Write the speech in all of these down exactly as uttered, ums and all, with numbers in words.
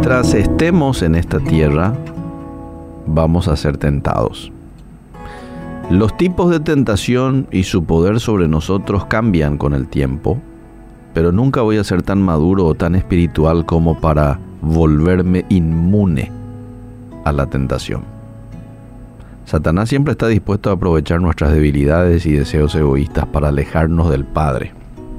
Mientras estemos en esta tierra, vamos a ser tentados. Los tipos de tentación y su poder sobre nosotros cambian con el tiempo, pero nunca voy a ser tan maduro o tan espiritual como para volverme inmune a la tentación. Satanás siempre está dispuesto a aprovechar nuestras debilidades y deseos egoístas para alejarnos del Padre.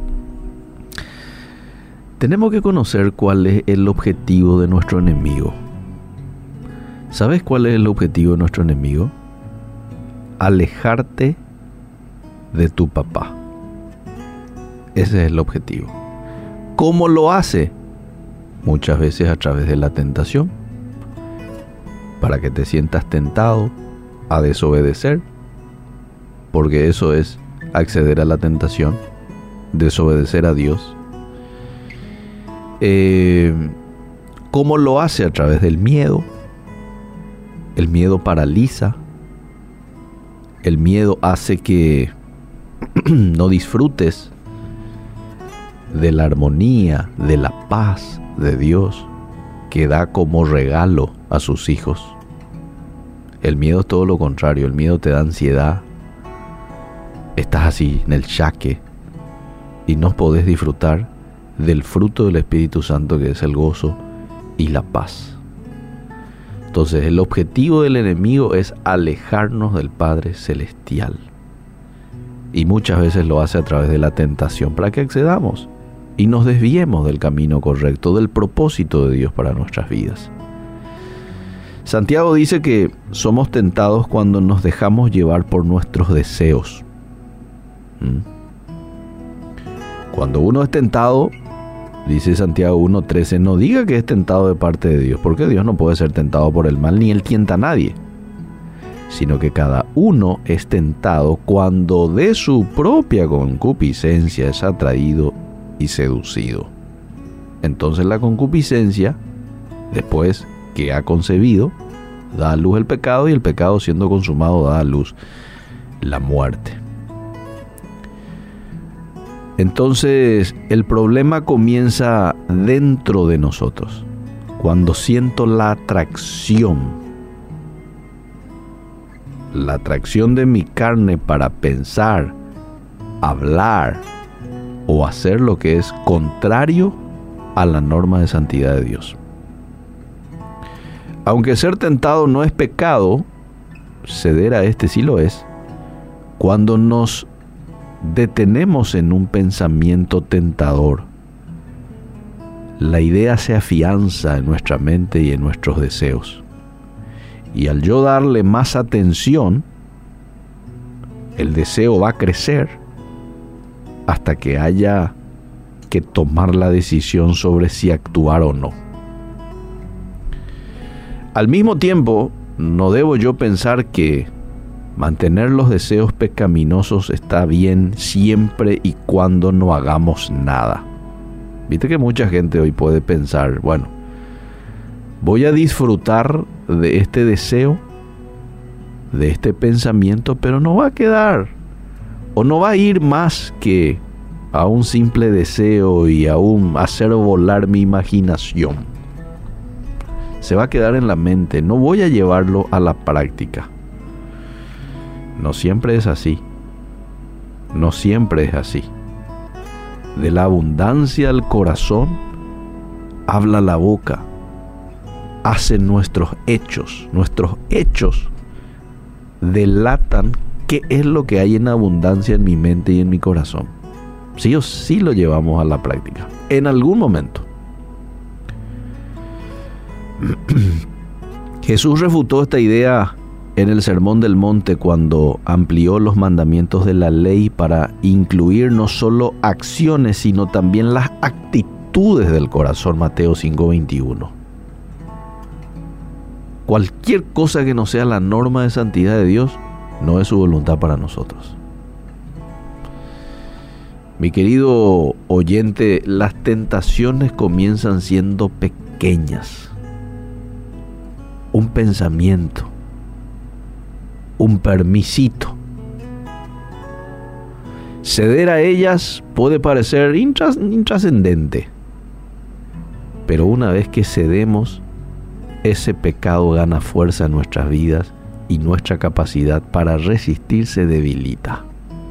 Tenemos que conocer cuál es el objetivo de nuestro enemigo. ¿Sabes cuál es el objetivo de nuestro enemigo? Alejarte de tu papá. Ese es el objetivo. ¿Cómo lo hace? Muchas veces a través de la tentación, para que te sientas tentado a desobedecer, porque eso es acceder a la tentación, desobedecer a Dios. Eh, ¿Cómo lo hace? A través del miedo. El miedo paraliza. El miedo hace que no disfrutes de la armonía, de la paz de Dios que da como regalo a sus hijos. El miedo es todo lo contrario. El miedo te da ansiedad. Estás así en el yaque y no podés disfrutar del fruto del Espíritu Santo, que es el gozo y la paz. Entonces, el objetivo del enemigo es alejarnos del Padre Celestial. Y muchas veces lo hace a través de la tentación para que accedamos y nos desviemos del camino correcto, del propósito de Dios para nuestras vidas. Santiago dice que somos tentados cuando nos dejamos llevar por nuestros deseos. ¿Mm? Cuando uno es tentado, dice Santiago uno trece, no diga que es tentado de parte de Dios, porque Dios no puede ser tentado por el mal, ni Él tienta a nadie, sino que cada uno es tentado cuando de su propia concupiscencia es atraído y seducido. Entonces la concupiscencia, después que ha concebido, da a luz el pecado, y el pecado, siendo consumado, da a luz la muerte. Entonces el problema comienza dentro de nosotros, cuando siento la atracción, la atracción de mi carne para pensar, hablar o hacer lo que es contrario a la norma de santidad de Dios. Aunque ser tentado no es pecado, ceder a este sí lo es, cuando nos detenemos en un pensamiento tentador. La idea se afianza en nuestra mente y en nuestros deseos. Y al yo darle más atención, el deseo va a crecer hasta que haya que tomar la decisión sobre si actuar o no. Al mismo tiempo, no debo yo pensar que mantener los deseos pecaminosos está bien siempre y cuando no hagamos nada. Viste que mucha gente hoy puede pensar, bueno, voy a disfrutar de este deseo, de este pensamiento, pero no va a quedar, o no va a ir más que a un simple deseo y a un hacer volar mi imaginación. Se va a quedar en la mente, no voy a llevarlo a la práctica. No siempre es así. No siempre es así. De la abundancia del corazón habla la boca. Hacen nuestros hechos. Nuestros hechos delatan qué es lo que hay en abundancia en mi mente y en mi corazón. Sí o sí lo llevamos a la práctica. En algún momento. Jesús refutó esta idea en el Sermón del Monte cuando amplió los mandamientos de la ley para incluir no solo acciones, sino también las actitudes del corazón. Mateo cinco veintiuno. Cualquier cosa que no sea la norma de santidad de Dios no es su voluntad para nosotros. Mi querido oyente, las tentaciones comienzan siendo pequeñas. Un pensamiento, un permisito. Ceder a ellas puede parecer intras- intrascendente, Pero una vez que cedemos, ese pecado gana fuerza en nuestras vidas y nuestra capacidad para resistir se debilita.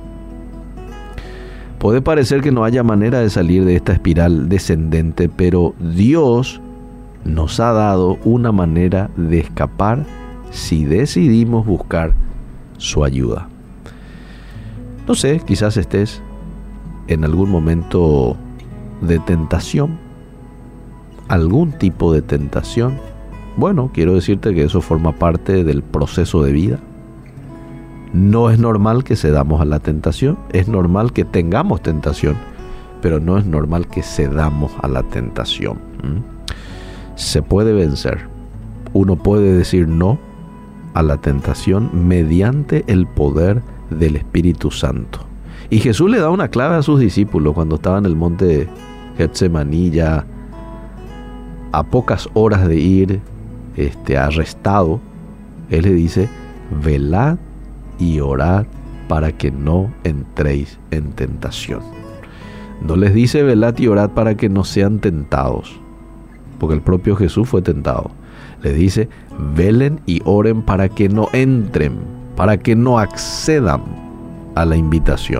Puede parecer que no haya manera de salir de esta espiral descendente, pero Dios nos ha dado una manera de escapar si decidimos buscar su ayuda. No sé, quizás estés en algún momento de tentación, algún tipo de tentación. Bueno, quiero decirte que eso forma parte del proceso de vida. No es normal que cedamos a la tentación, es normal que tengamos tentación, pero no es normal que cedamos a la tentación. ¿Mm? Se puede vencer. Uno puede decir no a la tentación mediante el poder del Espíritu Santo. Y Jesús le da una clave a sus discípulos cuando estaba en el monte Getsemaní, ya a pocas horas de ir este, arrestado. Él le dice: velad y orad para que no entréis en tentación. No les dice velad y orad para que no sean tentados, porque el propio Jesús fue tentado. Les dice: velen y oren para que no entren, para que no accedan a la invitación.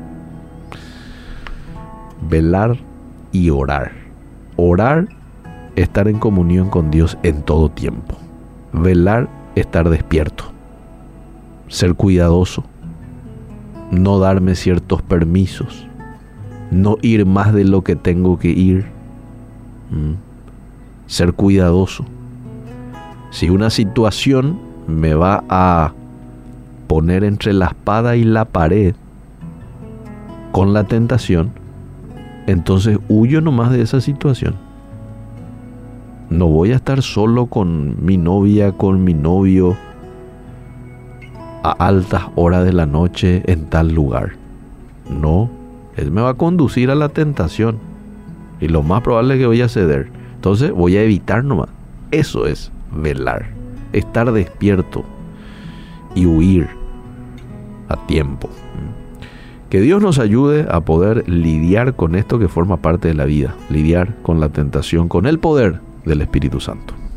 Velar y orar. Orar, estar en comunión con Dios en todo tiempo. Velar, estar despierto. Ser cuidadoso. No darme ciertos permisos. No ir más de lo que tengo que ir. ¿Mm? Ser cuidadoso. Si una situación me va a poner entre la espada y la pared con la tentación, entonces huyo nomás de esa situación. No voy a estar solo con mi novia, con mi novio, a altas horas de la noche en tal lugar. No, él me va a conducir a la tentación y lo más probable es que voy a ceder. Entonces voy a evitar nomás. Eso es velar, estar despierto y huir a tiempo. Que Dios nos ayude a poder lidiar con esto que forma parte de la vida, lidiar con la tentación con el poder del Espíritu Santo.